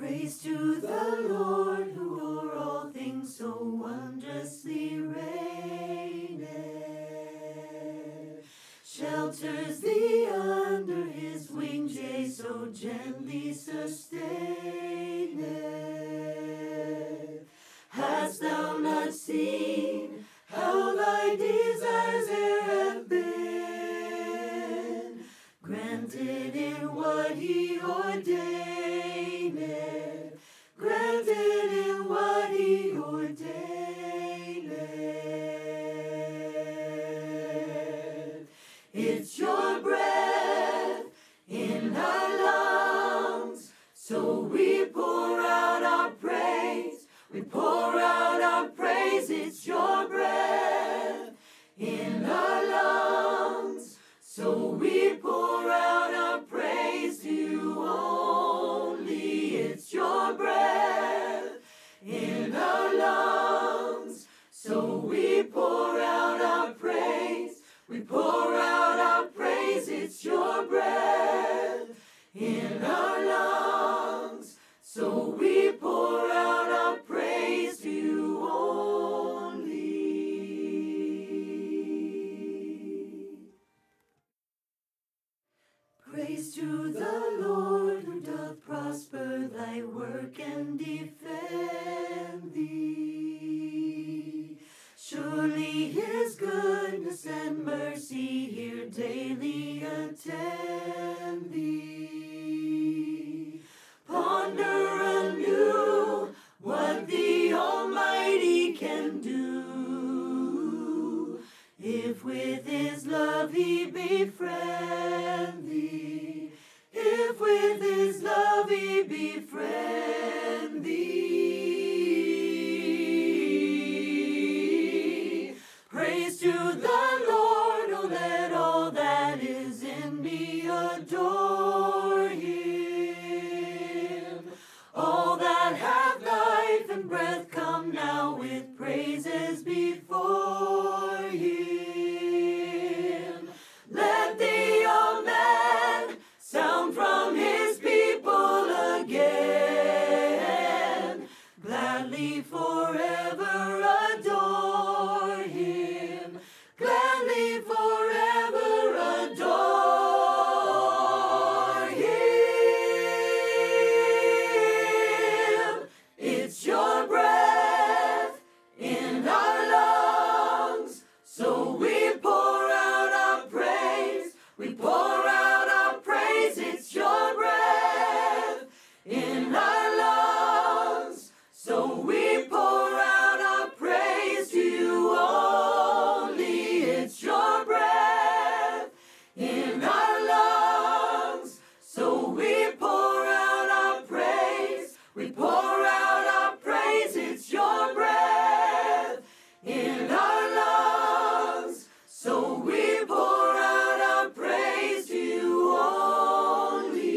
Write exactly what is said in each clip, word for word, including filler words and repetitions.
Praise to the Lord, who o'er all things so wondrously reigneth. Shelters thee under his wings, yea, so gently sustaineth. Hast thou not seen how thy desires e'er have been granted in what he ordaineth, granted in what he ordaineth. It's your breath in our lungs, so we pour out our praise, we pour out our praise. It's your breath in our lungs, so we pour out our praise to you only. It's your breath in our lungs, so we pour out our praise, we pour out our praise. It's your breath in our lungs, so we pour out our praise to you only. Praise to the Lord, who doth prosper thy work and defend thee. Surely his goodness and mercy here daily attend thee. Ponder anew what the Almighty can do, if with his love he befriend thee, if with his love he befriend thee. Praise to the Lord, oh let all that is in me adore him. All that have life and breath, come now with praises before him. Let the amen sound from his people again. Gladly forever adore him, gladly forever adore him. It's your breath in our lungs, so we pour out our praise, we pour out our praise. It's your breath in our lungs, so we pour out our praise to you only. It's your breath in our lungs, so we pour out our praise, we pour out our praise. It's your breath in our lungs, so we pour out our praise to you only.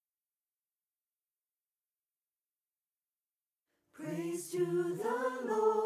Praise to the Lord.